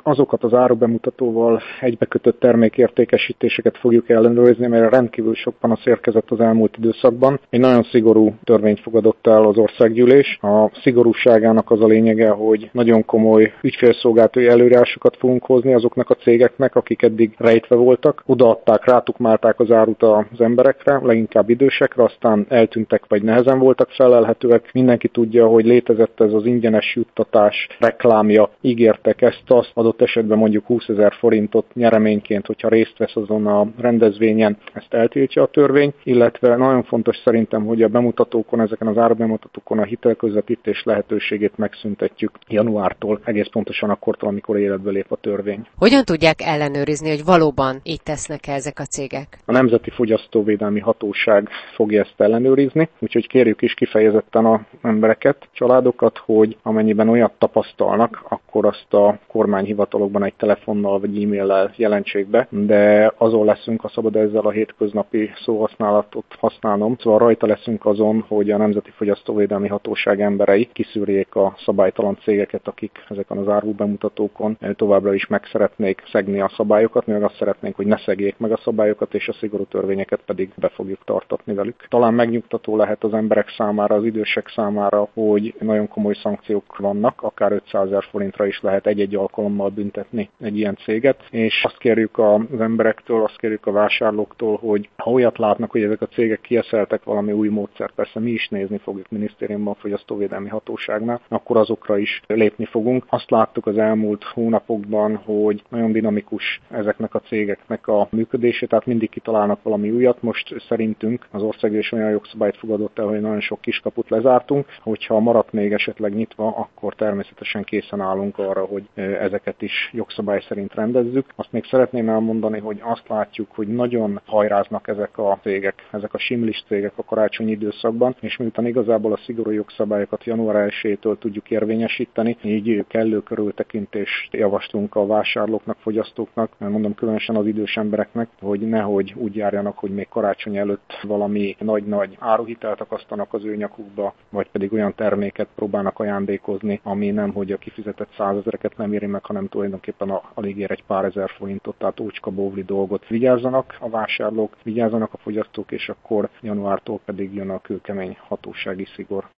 azokat az árubemutatóval egybekötött termékértékesítéseket fogjuk ellenőrizni, mert rendkívül sok panasz érkezett az elmúlt időszakban. Egy nagyon szigorú törvényt fogadott el az országgyűlés. A szigorúságának az a lényege, hogy nagyon komoly ügyfélszolgáltatói előírásokat fogunk hozni azoknak a cégeknek, akik eddig rejtve voltak. Odaadták, rátukmálták az árut az emberekre, leginkább idősekre, aztán eltűntek vagy nehezen voltak felelhetőek. Mindenki tudja, hogy létezett ez az ingyenes juttatás reklámja, ígértek ezt-azt, adott esetben mondjuk 20 000 forintot nyereményként, hogyha részt vesz azon a rendezvényen, ezt eltiltja a törvény, illetve nagyon fontos szerintem, hogy a bemutatókon, ezeken az árubemutatókon a hitelközvetítés lehetőségét megszüntetjük januártól, egész pontosan akkortól, amikor életbe lép a törvény. Hogyan tudják ellenőrizni, hogy valóban így tesznek ezek a cégek? A Nemzeti Fogyasztóvédelmi Hatóság fogja ezt ellenőrizni, úgyhogy kérjük is kifejezetten az embereket, családokat, hogy amennyiben olyat tapasztalnak, akkor azt a kormányhivatalokban egy telefonnal vagy e-maillel jelentsék be, de azon leszünk, ha szabad ezzel a hétköznapi szóhasználatot használnom, szóval rajta leszünk azon, hogy a Nemzeti Fogyasztóvédelmi Hatóság emberei kiszűrjék a szabálytalan cégeket, akik ezeken az árubemutatókon továbbra is meg szeretnék szegni a szabályokat, mi meg azt szeretnénk, hogy ne szegjék meg a szabályokat, és a szigorú törvényeket pedig be fogjuk tartatni velük. Talán megnyugtató lehet az emberek számára, az idősek számára, hogy nagyon komoly szankciók vannak, akár 500 000 forintra is lehet egy-egy alkalommal büntetni egy ilyen céget, és azt kérjük az emberektől, azt kérjük a vásárlóktól, hogy ha olyat látnak, hogy ezek a cégek kieszeltek valami új módszert, persze mi is nézni fogjuk minisztériumban, Fogyasztóvédelmi Hatóságnál, akkor azokra is lépni fogunk. Azt láttuk az elmúlt hónapokban, hogy nagyon dinamikus ezeknek a cégeknek a működése, tehát mindig kitalálnak valami újat. Most szerintünk az országgyűlés olyan jogszabályt fogadott el, hogy nagyon sok kiskaput lezártunk. Hogyha maradt még esetleg nyitva, akkor természetesen készen állunk arra, hogy ezeket is jogszabály szerint rendezzük. Azt még szeretném elmondani, hogy azt látjuk, hogy nagyon hajráznak ezek a cégek, ezek a simlis cégek a karácsonyi időszakban, és miután igazából a szigorú jogszabályokat január 1-től tudjuk érvényesíteni, így kellő körültekintést javaslunk a vásárlóknak, fogyasztóknak, mondom különösen az idős embereknek, hogy nehogy úgy járjanak, hogy még karácsony előtt valami nagy-nagy áruhitelt akasztanak az ő nyakukba, vagy pedig olyan terméket próbálnak ajándékozni, ami nem, hogy a kifizetett 100 000-eket nem éri meg, hanem tulajdonképpen alig ér egy pár ezer forintot, tehát ócska bóvli dolgot. Vigyázzanak a vásárlók, vigyázzanak a fogyasztók, és akkor januártól pedig jön a kőkemény hatósági szigor.